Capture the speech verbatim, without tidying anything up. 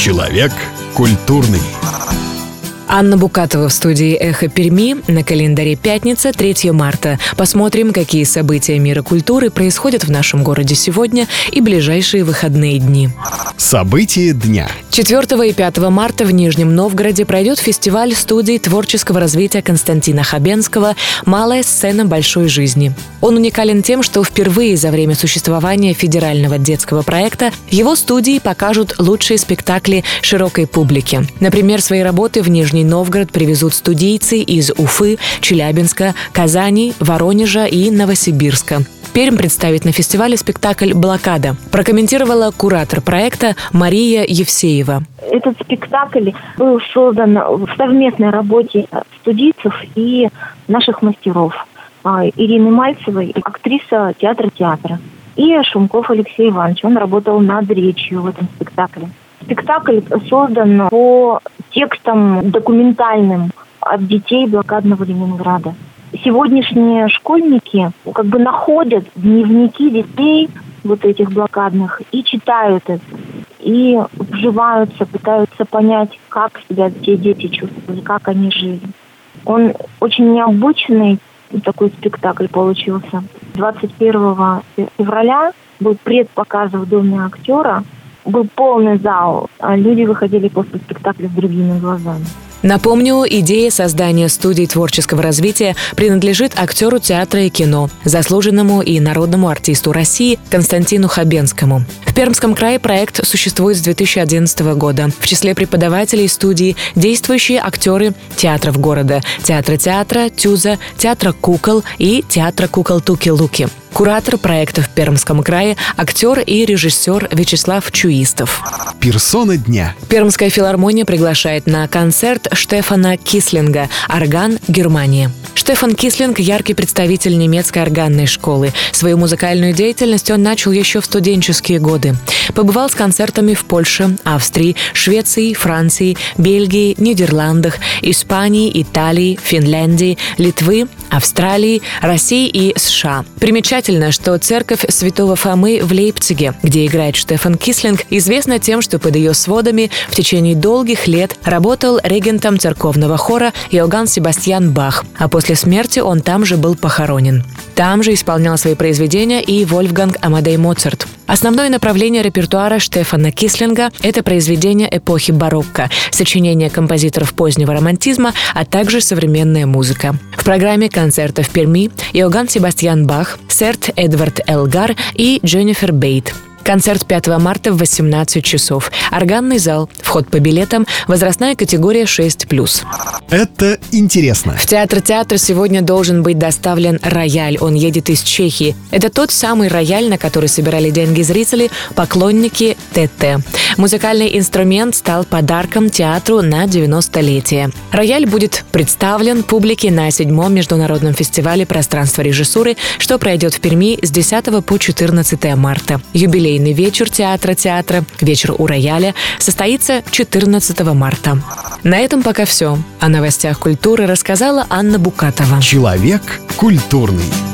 Человек культурный. Анна Букатова в студии «Эхо Перми». На календаре пятница, третьего марта. Посмотрим, какие события мира культуры происходят в нашем городе сегодня и ближайшие выходные дни. События дня. четвёртого и пятого марта в Нижнем Новгороде пройдет фестиваль студий творческого развития Константина Хабенского «Малая сцена большой жизни». Он уникален тем, что впервые за время существования федерального детского проекта его студии покажут лучшие спектакли широкой публике. Например, свои работы в Нижний Новгород привезут студийцы из Уфы, Челябинска, Казани, Воронежа и Новосибирска. Пермь представит на фестивале спектакль «Блокада», прокомментировала куратор проекта Мария Евсеева. Этот спектакль был создан в совместной работе студийцев и наших мастеров. Ирины Мальцевой, актриса театра театра, и Шумков Алексей Иванович. Он работал над речью в этом спектакле. Спектакль создан по текстам документальным от детей блокадного Ленинграда. Сегодняшние школьники как бы находят дневники детей вот этих блокадных и читают это. И вживаются, пытаются понять, как себя те дети чувствовали, как они жили. Он очень необычный, такой спектакль получился. двадцать первого февраля был предпоказ в Доме актера. Был полный зал, а люди выходили после спектакля с другими глазами. Напомню, идея создания студии творческого развития принадлежит актеру театра и кино, заслуженному и народному артисту России Константину Хабенскому. В Пермском крае проект существует с две тысячи одиннадцатого года. В числе преподавателей студии действующие актеры театров города, театра театра, ТЮЗа, театра кукол и театра кукол Туки-Луки. Куратор проекта в Пермском крае – актер и режиссер Вячеслав Чуистов. Персона дня. Пермская филармония приглашает на концерт Штефана Кислинга «Орган. Германия». Штефан Кислинг – яркий представитель немецкой органной школы. Свою музыкальную деятельность он начал еще в студенческие годы. Побывал с концертами в Польше, Австрии, Швеции, Франции, Бельгии, Нидерландах, Испании, Италии, Финляндии, Литвы, Австралии, России и США. Примечательно, что церковь Святого Фомы в Лейпциге, где играет Штефан Кислинг, известна тем, что под ее сводами в течение долгих лет работал регентом церковного хора Иоганн Себастьян Бах, а после смерти он там же был похоронен. Там же исполнял свои произведения и Вольфганг Амадей Моцарт. Основное направление репертуара Штефана Кислинга – это произведения эпохи барокко, сочинения композиторов позднего романтизма, а также современная музыка. В программе концерта в Перми Иоганн Себастьян Бах, Серт Эдвард Элгар и Дженнифер Бейт. Концерт пятого марта в восемнадцать часов. Органный зал. Вход по билетам. Возрастная категория шесть плюс. Это интересно. В театр театра сегодня должен быть доставлен рояль. Он едет из Чехии. Это тот самый рояль, на который собирали деньги зрители, поклонники ТТ. Музыкальный инструмент стал подарком театру на девяностолетие. Рояль будет представлен публике на седьмом международном фестивале пространства режиссуры, что пройдет в Перми с десятого по четырнадцатое марта. Юбилей вечер театра театра, вечер у рояля, состоится четырнадцатого марта. На этом пока все. О новостях культуры рассказала Анна Букатова. Человек культурный.